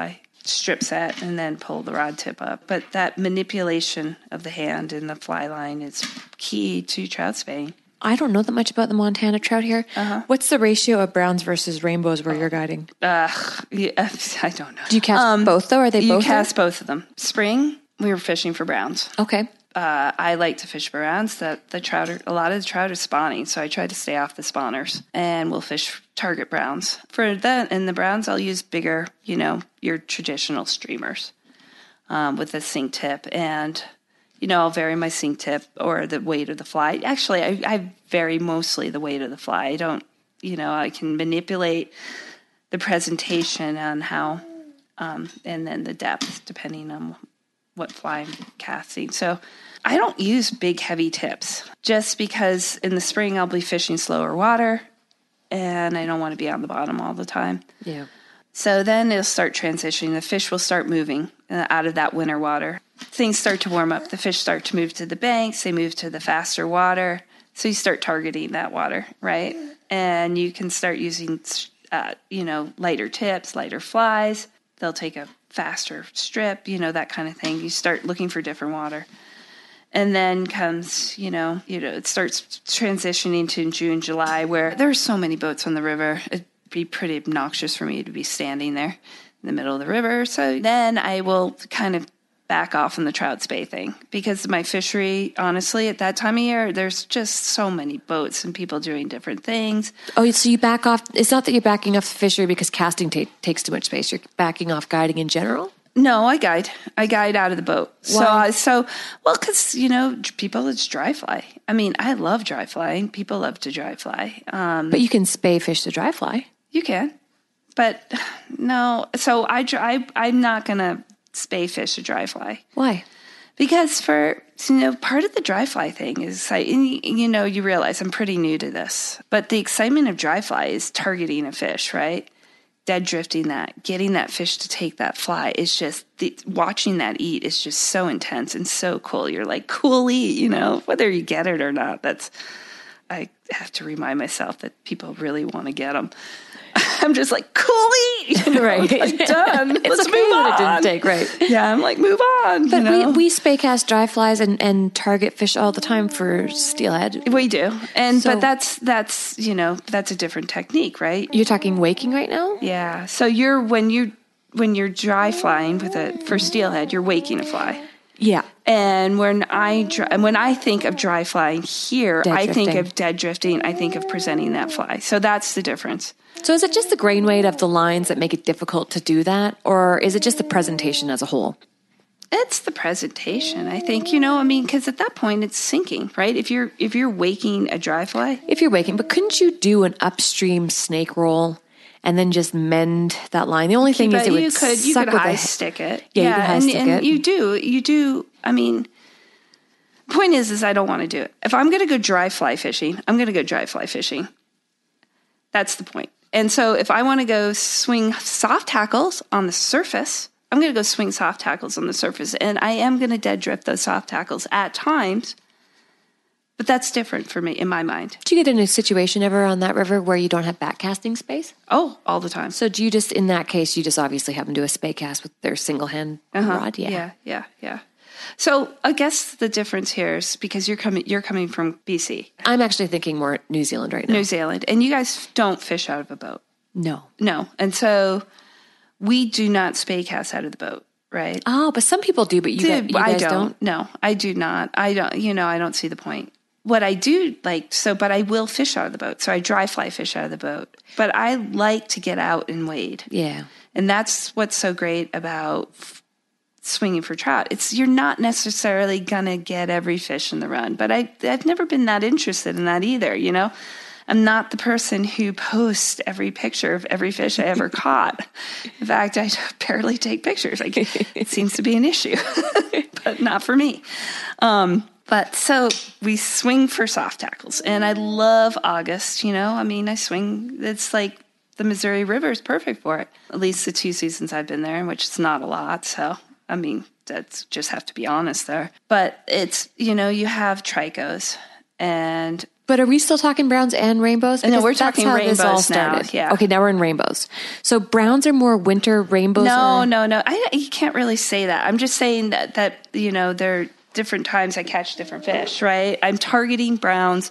strip set and then pull the rod tip up. But that manipulation of the hand and the fly line is key to trout spaying. I don't know that much about the Montana trout here. Uh-huh. What's the ratio of browns versus rainbows where you're guiding? Uh, yeah, I don't know. Do you cast um, both, though? Are they you both? You cast there? Both of them. Spring, we were fishing for browns. Okay. Uh, I like to fish browns. That the trout are, a lot of the trout are spawning, so I try to stay off the spawners, and we'll fish target browns. For that, and the browns, I'll use bigger, you know, your traditional streamers um, with a sink tip, and you know, I'll vary my sink tip or the weight of the fly. Actually, I, I vary mostly the weight of the fly. I don't, you know, I can manipulate the presentation on how, um, and then the depth depending on what fly I'm casting. So I don't use big, heavy tips just because in the spring I'll be fishing slower water and I don't want to be on the bottom all the time. Yeah. So then it'll start transitioning. The fish will start moving uh, out of that winter water. Things start to warm up. The fish start to move to the banks. They move to the faster water. So you start targeting that water, right? And you can start using, uh, you know, lighter tips, lighter flies. They'll take a faster strip, you know, that kind of thing. You start looking for different water. And then comes, you know, you know, it starts transitioning to June, July, where there are so many boats on the river. It'd be pretty obnoxious for me to be standing there in the middle of the river. So then I will kind of back off on the trout spay thing because my fishery, honestly, at that time of year, there's just so many boats and people doing different things. Oh, so you back off. It's not that you're backing off the fishery because casting ta- takes too much space. You're backing off guiding in general? No, I guide. I guide out of the boat. Why? So, so well, because, you know, people, it's dry fly. I mean, I love dry flying. People love to dry fly. Um, but you can spay fish to dry fly. You can. But no, so I, I, I'm not going to spay fish a dry fly. Why? Because for, you know, part of the dry fly thing is, like, you know, you realize I'm pretty new to this, but the excitement of dry fly is targeting a fish, right? Dead drifting that, getting that fish to take that fly is just, the, watching that eat is just so intense and so cool. You're like, cool eat, you know, whether you get it or not. That's, I have to remind myself that people really want to get them. I'm just like, cool eat, you know, right? Like, done. It's Let's okay move that on. it didn't take, right? Yeah, I'm like, move on. But you know? we, we spay cast dry flies and, and target fish all the time for steelhead. We do, and So- but that's that's you know that's a different technique, right? You're talking waking right now? Yeah. So you're when you when you're dry flying with a for steelhead, you're waking a fly. Yeah. And when I dry, when I think of dry flying here, Dead I think drifting. of dead drifting. I think of presenting that fly. So that's the difference. So is it just the grain weight of the lines that make it difficult to do that? Or is it just the presentation as a whole? It's the presentation, I think. You know, I mean, because at that point it's sinking, right? If you're if you're waking a dry fly, If you're waking, but couldn't you do an upstream snake roll and then just mend that line? The only thing but is it would you could you suck could with high a, stick it. Yeah, you could high and, stick and it. you do you do. I mean, point is, is I don't want to do it. If I'm going to go dry fly fishing, I'm going to go dry fly fishing. That's the point. And so if I want to go swing soft tackles on the surface, I'm going to go swing soft tackles on the surface, and I am going to dead drift those soft tackles at times. But that's different for me in my mind. Do you get in a situation ever on that river where you don't have backcasting space? Oh, all the time. So do you just, in that case, you just obviously have them do a spay cast with their single hand Uh-huh. rod? Yeah. yeah, yeah, yeah. So I guess the difference here is because you're coming, you're coming from B C, I'm actually thinking more New Zealand right now. New Zealand, and you guys don't fish out of a boat. No. No, and so we do not spay cast out of the boat, right? Oh, but some people do, but you, Dude, got, you guys I don't. don't? No, I do not. I don't. You know, I don't see the point. What I do like, so, but I will fish out of the boat. So I dry fly fish out of the boat. But I like to get out and wade. Yeah. And that's what's so great about f- swinging for trout. It's you're not necessarily gonna get every fish in the run. But I, I've never been that interested in that either. You know, I'm not the person who posts every picture of every fish I ever caught. In fact, I barely take pictures. Like, it seems to be an issue, but not for me. Um, But so we swing for soft tackles, and I love August. You know, I mean, I swing. It's like the Missouri River is perfect for it. At least the two seasons I've been there, which is not a lot. So, I mean, that's just have to be honest there. But it's, you know, you have tricos, and But are we still talking browns and rainbows? No, Because we're that's talking how rainbows this all now, started. yeah. Okay, now we're in rainbows. So browns are more winter, rainbows No, are... no, no. I, you can't really say that. I'm just saying that, that, you know, there are different times I catch different fish, right? I'm targeting browns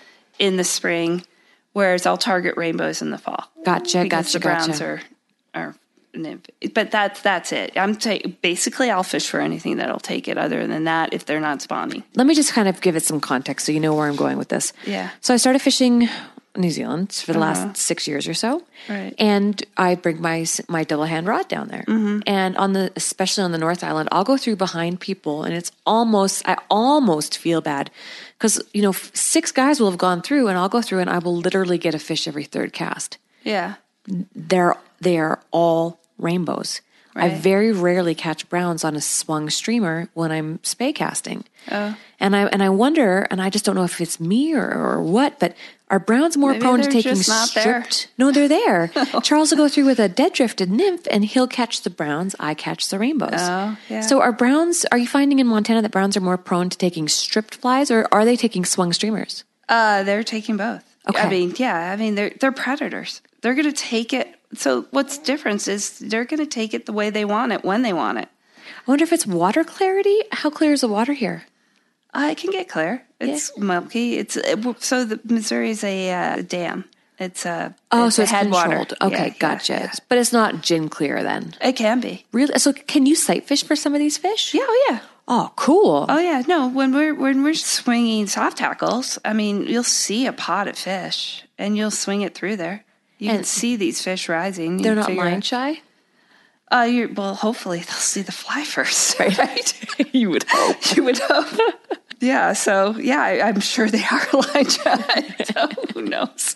in the spring, whereas I'll target rainbows in the fall. Gotcha, because gotcha, the browns gotcha. are, are nymph. But that's, that's it. I'm ta- basically, I'll fish for anything that'll take it other than that if they're not spawning. Let me just kind of give it some context so you know where I'm going with this. Yeah. So I started fishing New Zealand for the last six years or so. Right. And I bring my my double hand rod down there. Mm-hmm. And on the especially on the North Island, I'll go through behind people and it's almost I almost feel bad because you know six guys will have gone through and I'll go through and I will literally get a fish every third cast. Yeah. They're they are all rainbows. Right. I very rarely catch browns on a swung streamer when I'm spay casting. Oh. And I and I wonder, and I just don't know if it's me or, or what, but are browns more Maybe prone to they're taking just not there. stripped? No, they're there. Charles will go through with a dead drifted nymph, and he'll catch the browns. I catch the rainbows. Oh, yeah. So are browns? Are you finding in Montana that browns are more prone to taking stripped flies, or are they taking swung streamers? Uh, they're taking both. Okay. I mean, yeah. I mean, they're they're predators. They're going to take it. So what's different is they're going to take it the way they want it when they want it. I wonder if it's water clarity. How clear is the water here? Uh, it can get clear. It's milky. It's it, so the Missouri is a uh, dam. It's a Oh, it's so a it's headwater. controlled. Okay, Yeah, gotcha. yeah, But it's not gin clear then. yeah. It can be. Really? So can you sight fish for some of these fish? Yeah. Oh yeah. Oh, cool. Oh yeah. No, when we're when we're swinging soft tackles, I mean, you'll see a pot of fish, and you'll swing it through there. You can And see these fish rising. You They're can not figure line out- shy? Uh, you're, well, hopefully they'll see the fly first, right? You would hope. You would hope. Yeah, so, yeah, I, I'm sure they are line shy. So who knows?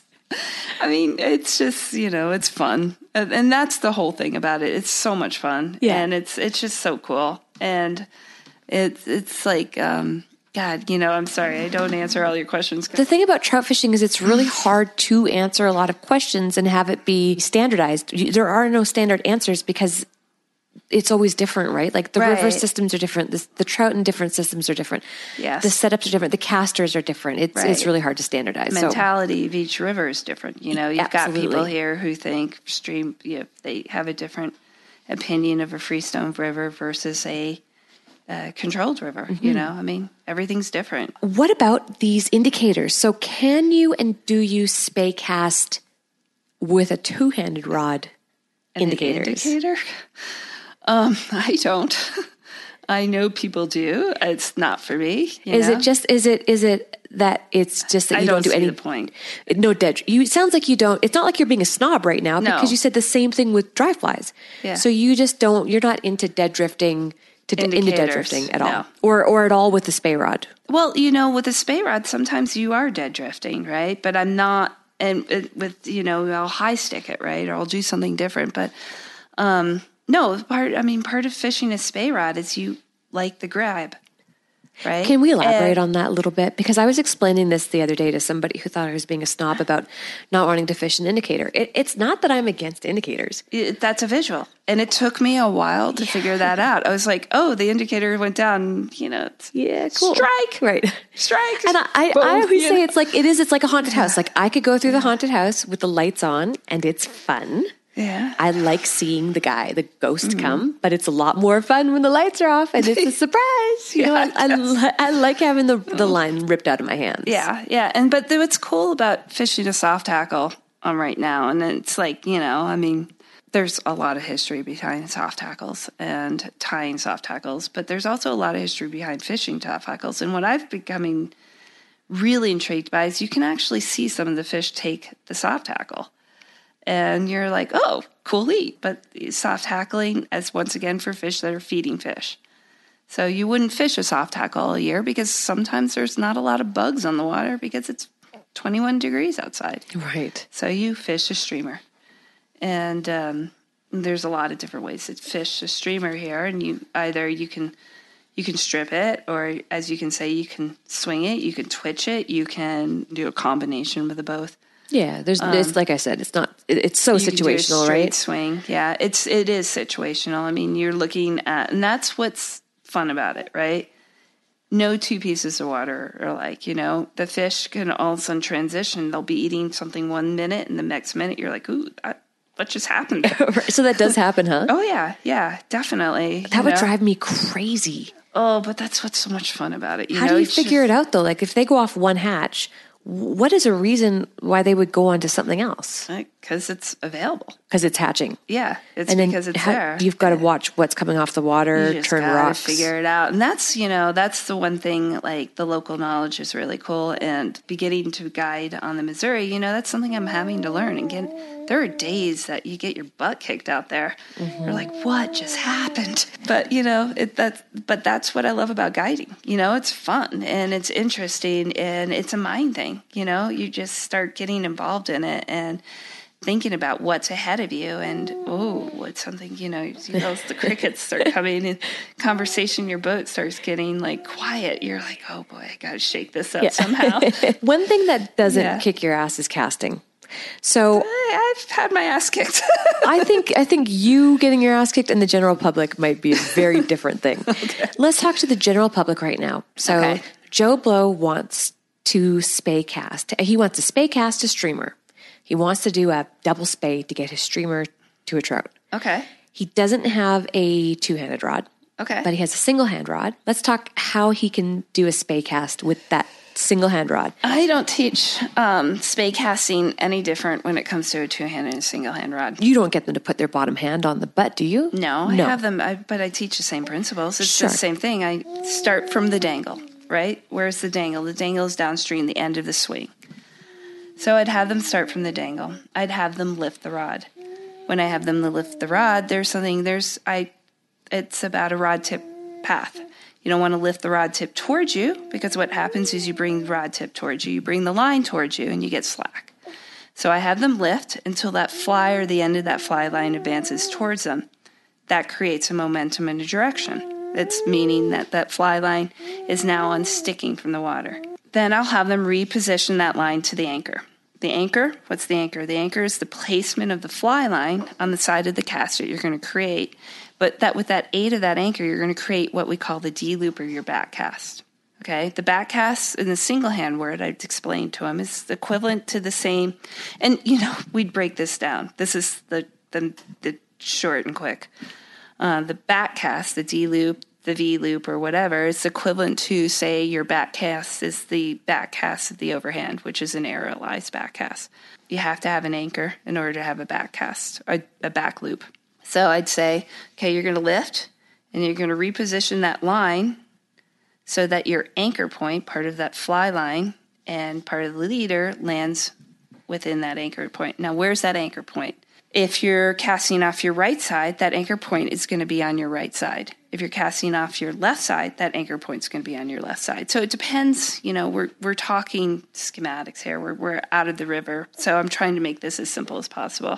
I mean, it's just, you know, it's fun. And, and that's the whole thing about it. It's so much fun. Yeah. And it's it's just so cool. And it's, it's like, um, God, you know, I'm sorry. I don't answer all your questions. The thing about trout fishing is it's really hard to answer a lot of questions and have it be standardized. You- There are no standard answers because it's always different, right? Like the river Right. systems are different. The, the trout in different systems are different. Yes. The setups are different. The casters are different. It's it's Right. really hard to standardize. So Mentality of each river is different. You know, you've got people Absolutely. here who think stream, you know, they have a different opinion of a freestone river versus a uh, controlled river. Mm-hmm. You know, I mean, everything's different. what about these indicators? So can you and do you spay cast with a two-handed rod An indicators? indicator? Um, I don't. I know people do. It's not for me. you Is know? it just is it is it that it's just that I you don't don't, do see any the point. No dead. You it sounds like you don't. It's not like you're being a snob right now No. because you said the same thing with dry flies. Yeah. So you just don't. You're not into dead drifting to into dead Indicators, drifting at all, no. or or at all with the spay rod. Well, you know, with a spay rod, sometimes you are dead drifting, right? But I'm not, and it, with, you know, I'll high stick it, right? Or I'll do something different. But um, no, part, I mean, part of fishing a spay rod is you like the grab, right? Can we elaborate And- on that a little bit? Because I was explaining this the other day to somebody who thought I was being a snob about not wanting to fish an indicator. It, it's not that I'm against indicators. It, that's a visual. And it took me a while to figure that out. I was like, oh, the indicator went down, you know, it's Yeah, cool. strike, Right. strike. And I, I, Boom, I always you say know? it's like it is. It's like a haunted house. Like I could go through the haunted house with the lights on, and it's fun. Yeah. I like seeing the guy, the ghost, come, but it's a lot more fun when the lights are off and it's a surprise. You know, Yeah, I, I, li- I like having the the line ripped out of my hands. Yeah, yeah. And but the, what's cool about fishing a soft tackle um, right now, and it's like, you know, I mean, there's a lot of history behind soft tackles and tying soft tackles, but there's also a lot of history behind fishing soft tackles. And what I've becoming really intrigued by is you can actually see some of the fish take the soft tackle. And you're like, oh, cool eat. But soft tackling as once again for fish that are feeding fish. So you wouldn't fish a soft tackle all year because sometimes there's not a lot of bugs on the water because it's twenty-one degrees outside. Right. So you fish a streamer. And um, there's a lot of different ways to fish a streamer here. And you either you can you can strip it, or as you can say, you can swing it, you can twitch it, you can do a combination with the both. Yeah. There's, it's like I said, it's not. It, it's so You can do a situational, straight right? swing. Yeah, it's it is situational. I mean, you're looking at, and that's what's fun about it, right? no two pieces of water are alike. You know, the fish can all of a sudden transition. They'll be eating something one minute, and the next minute you're like, ooh, I, what just happened? So that does happen, huh? Oh, yeah. Yeah, definitely. That would know? drive me crazy. Oh, but that's what's so much fun about it. You How know, do you figure just... it out, though? Like, if they go off one hatch, what is a reason why they would go on to something else? Because it's available. Because it's hatching. Yeah, it's and because it's ha- there. You've got to watch what's coming off the water, you just turn gotta rocks. Figure it out. And that's, you know, that's the one thing, like, the local knowledge is really cool. And beginning to guide on the Missouri, you know, that's something I'm having to learn. Again, there are days that you get your butt kicked out there. Mm-hmm. You're like, what just happened? But, you know, it, that's, but that's what I love about guiding. You know, it's fun and it's interesting and it's a mind thing. You know, you just start getting involved in it and thinking about what's ahead of you and, oh, what's something, you know, you see those, the crickets start coming and conversation, your boat starts getting like quiet. You're like, oh boy, I got to shake this up yeah. somehow. One thing that doesn't yeah. kick your ass is casting. So I've had my ass kicked. I think I think you getting your ass kicked and the general public might be a very different thing. Okay. Let's talk to the general public right now. So okay. Joe Blow wants to spay cast. He wants to spay cast a streamer. He wants to do a double spay to get his streamer to a trout. Okay. He doesn't have a two-handed rod. Okay. But he has a single hand rod. Let's talk how he can do a spay cast with that single hand rod. I don't teach um, spay casting any different when it comes to a two-hand and a single hand rod. You don't get them to put their bottom hand on the butt, do you? No, I no. have them, I, but I teach the same principles. It's sure. the same thing. I start from the dangle, right? Where's the dangle? The dangle is downstream, the end of the swing. So I'd have them start from the dangle. I'd have them lift the rod. When I have them lift the rod, there's something, there's, I, it's about a rod tip path. You don't want to lift the rod tip towards you because what happens is you bring the rod tip towards you. You bring the line towards you and you get slack. So I have them lift until that fly or the end of that fly line advances towards them. That creates a momentum and a direction. It's meaning that that fly line is now unsticking from the water. Then I'll have them reposition that line to the anchor. The anchor, what's the anchor? The anchor is the placement of the fly line on the side of the cast that you're going to create. But that with that aid of that anchor, you're going to create what we call the D-loop or your back cast. Okay? The back cast in the single hand word I've explained to him is equivalent to the same. And, you know, we'd break this down. This is the, the, the short and quick. Uh, the back cast, the D-loop, the V-loop or whatever, is equivalent to, say, your back cast is the back cast of the overhand, which is an aerialized back cast. You have to have an anchor in order to have a back cast, a, a back loop. So I'd say, okay, you're going to lift, and you're going to reposition that line so that your anchor point, part of that fly line, and part of the leader lands within that anchor point. Now, where's that anchor point? If you're casting off your right side, that anchor point is going to be on your right side. If you're casting off your left side, that anchor point is going to be on your left side. So it depends. You know, we're we're talking schematics here. We're we're out of the river, so I'm trying to make this as simple as possible.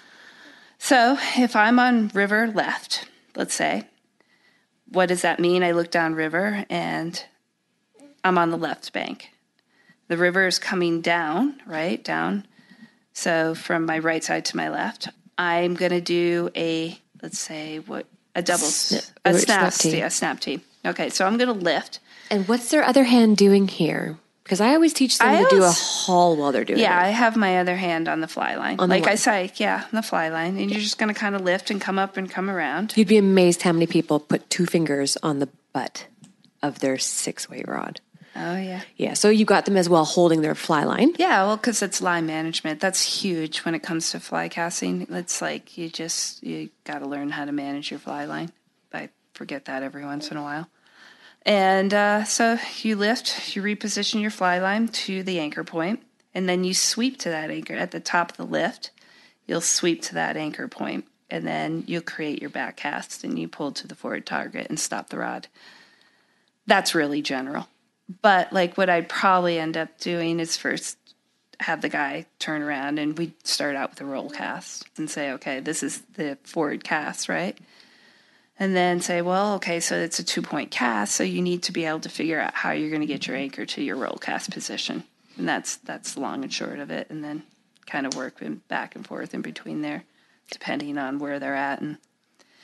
So if I'm on river left, let's say, what does that mean? I look down river and I'm on the left bank. The river is coming down, right, down. So from my right side to my left, I'm going to do a, let's say, what a double, Sna- a snap, snap tee. A snap tee. Okay, so I'm going to lift. And what's their other hand doing here? Because I always teach them I to always, do a haul while they're doing yeah, it. Yeah, I have my other hand on the fly line. On like I say, yeah, on the fly line. And you're just going to kind of lift and come up and come around. You'd be amazed how many people put two fingers on the butt of their six-weight rod. Oh, yeah. Yeah, so you got them as well holding their fly line. Yeah, well, because it's line management. That's huge when it comes to fly casting. It's like you just, you got to learn how to manage your fly line. I forget that every once in a while. And uh, so you lift, you reposition your fly line to the anchor point, and then you sweep to that anchor. At the top of the lift, you'll sweep to that anchor point, and then you'll create your back cast, and you pull to the forward target and stop the rod. That's really general. But like what I'd probably end up doing is first have the guy turn around, and we'd start out with a roll cast and say, okay, this is the forward cast, right? And then say, well, okay, so it's a two-point cast, so you need to be able to figure out how you're going to get your anchor to your roll cast position. And that's that's long and short of it, and then kind of work back and forth in between there, depending on where they're at. And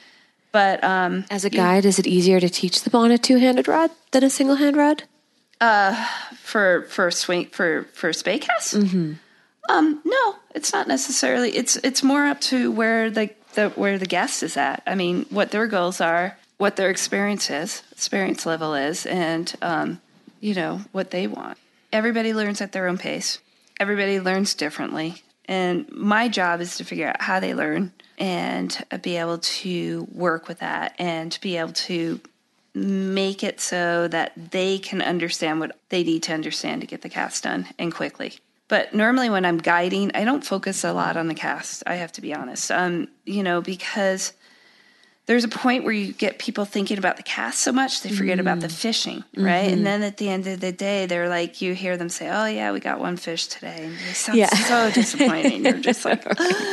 But um, as a guide, is it easier to teach them on a two-handed rod than a single-hand rod? Uh, for for swing for for spay casts? Mm-hmm. Um, no, it's not necessarily. It's it's more up to where the, the where the guest is at. I mean, what their goals are, what their experience is, experience level is, and um, you know what they want. Everybody learns at their own pace. Everybody learns differently, and my job is to figure out how they learn and be able to work with that and to be able to make it so that they can understand what they need to understand to get the cast done and quickly. But normally when I'm guiding, I don't focus a lot on the cast. I have to be honest, um, you know, because there's a point where you get people thinking about the cast so much, they forget mm. about the fishing, right? Mm-hmm. And then at the end of the day, they're like, you hear them say, oh yeah, we got one fish today. And it sounds yeah. so disappointing. You're just like,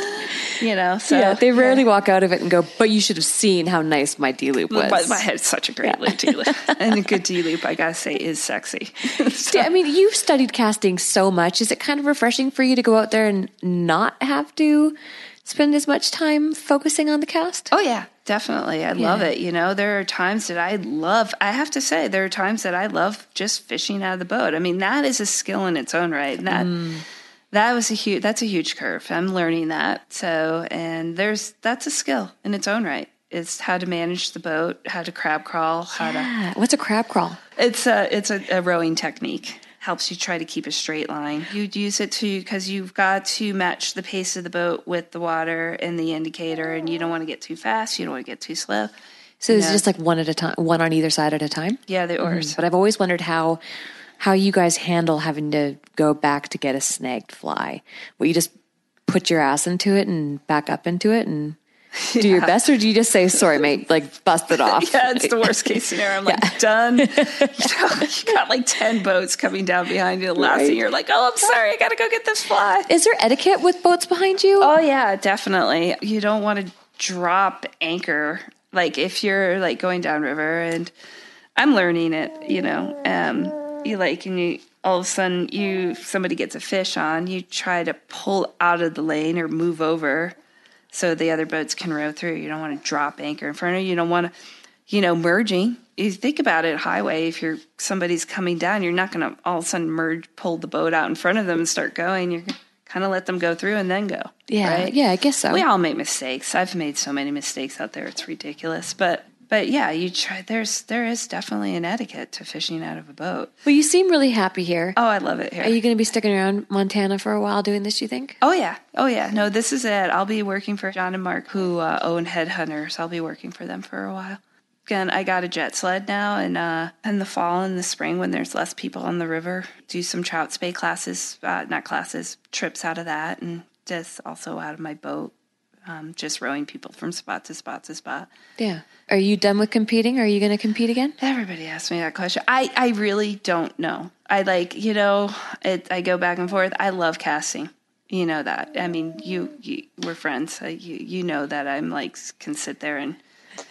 you know, so. Yeah, they rarely yeah. walk out of it and go, but you should have seen how nice my D-loop was. My, my head's such a great yeah. D-loop. And a good D-loop, I gotta say, is sexy. So. I mean, you've studied casting so much. Is it kind of refreshing for you to go out there and not have to spend as much time focusing on the cast? Oh yeah, definitely. I yeah. love it. You know, there are times that I love, I have to say, there are times that I love just fishing out of the boat. I mean, that is a skill in its own right. And that, mm. that was a huge, that's a huge curve. I'm learning that. So, and there's, that's a skill in its own right. It's how to manage the boat, how to crab crawl, how yeah. to. What's a crab crawl? It's a, it's a, a rowing technique. Helps you try to keep a straight line. You'd use it to, because you've got to match the pace of the boat with the water and the indicator, and you don't want to get too fast, you don't want to get too slow. So it's just like one at a time, one on either side at a time? Yeah, the oars. Mm-hmm. But I've always wondered how how you guys handle having to go back to get a snagged fly. Will you just put your ass into it and back up into it and do yeah. your best, or do you just say, sorry, mate, like bust it off? Yeah, it's the worst case scenario. I'm like, yeah. done. You know, you got like ten boats coming down behind you. The last right. thing you're like, oh, I'm sorry, I got to go get this fly. Is there etiquette with boats behind you? Oh, yeah, definitely. You don't want to drop anchor. Like if you're like going downriver, and I'm learning it, you know, um, you like, and you, all of a sudden you, somebody gets a fish on, you try to pull out of the lane or move over so the other boats can row through. You don't want to drop anchor in front of you. You don't want to, you know, merging. You think about it, highway, if you're somebody's coming down, you're not going to all of a sudden merge, pull the boat out in front of them and start going. You're going to kind of let them go through and then go. Yeah, right? Yeah, I guess so. We all make mistakes. I've made so many mistakes out there. It's ridiculous. But But yeah, you try. There's there is definitely an etiquette to fishing out of a boat. Well, you seem really happy here. Oh, I love it here. Are you going to be sticking around Montana for a while doing this, you think? Oh yeah, oh yeah. No, this is it. I'll be working for John and Mark, who uh, own Headhunters. I'll be working for them for a while. Again, I got a jet sled now, and uh, in the fall and the spring, when there's less people on the river, do some trout spay classes, uh, not classes, trips out of that, and just also out of my boat. Um, just rowing people from spot to spot to spot. Yeah. Are you done with competing? Are you going to compete again? Everybody asks me that question. I, I really don't know. I like, you know, it, I go back and forth. I love casting. You know that. I mean, you, you we're friends. Uh, you, you know that I'm like, can sit there and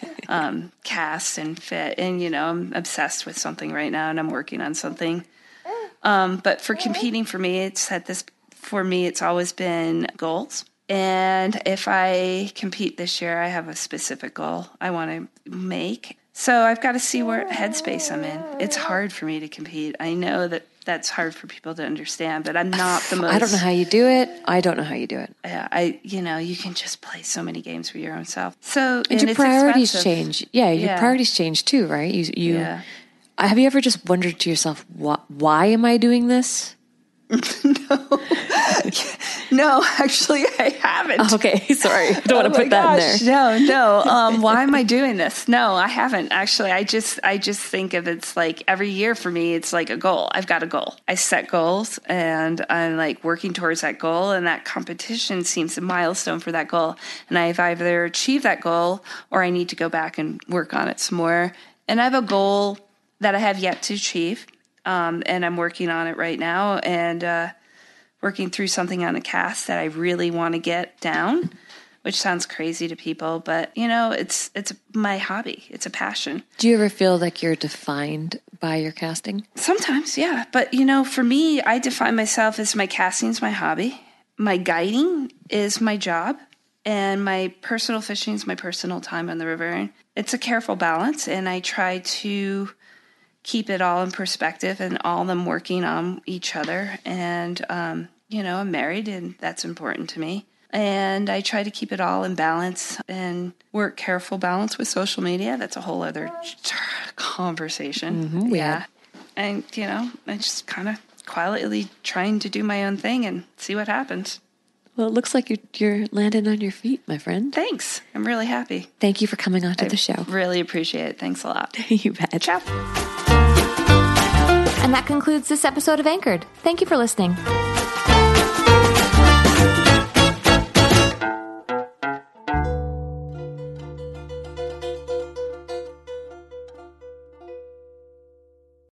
um, cast and fit. And, you know, I'm obsessed with something right now, and I'm working on something. Um, but for competing for me, it's at this, for me, it's always been goals. And if I compete this year, I have a specific goal I want to make. So I've got to see what headspace I'm in. It's hard for me to compete. I know that that's hard for people to understand, but I'm not the most... I don't know how you do it. I don't know how you do it. Yeah, I, you know, you can just play so many games for your own self. So, and, and your it's priorities expensive. change. Yeah, your yeah. priorities change too, right? You, you. Yeah. Have you ever just wondered to yourself, why, why am I doing this? No, no, actually I haven't. Okay, sorry. I don't oh want to put that gosh, in there. No, no. Um, why am I doing this? No, I haven't actually. I just, I just think of it's like every year for me, it's like a goal. I've got a goal. I set goals, and I'm like working towards that goal, and that competition seems a milestone for that goal. And I've either achieved that goal, or I need to go back and work on it some more. And I have a goal that I have yet to achieve. Um, and I'm working on it right now, and uh, working through something on a cast that I really want to get down, which sounds crazy to people, but you know, it's it's my hobby. It's a passion. Do you ever feel like you're defined by your casting? Sometimes, yeah. But you know, for me, I define myself as my casting's my hobby, my guiding is my job, And my personal fishing is my personal time on the river. And it's a careful balance, and I try to keep it all in perspective and all of them working on each other. And, um, you know, I'm married, and that's important to me. And I try to keep it all in balance and work careful balance with social media. That's a whole other conversation. Mm-hmm, yeah. And, you know, I just kind of quietly trying to do my own thing and see what happens. Well, it looks like you're, you're landing on your feet, my friend. Thanks. I'm really happy. Thank you for coming on to I the show. Really appreciate it. Thanks a lot. You bet. Ciao. And that concludes this episode of Anchored. Thank you for listening.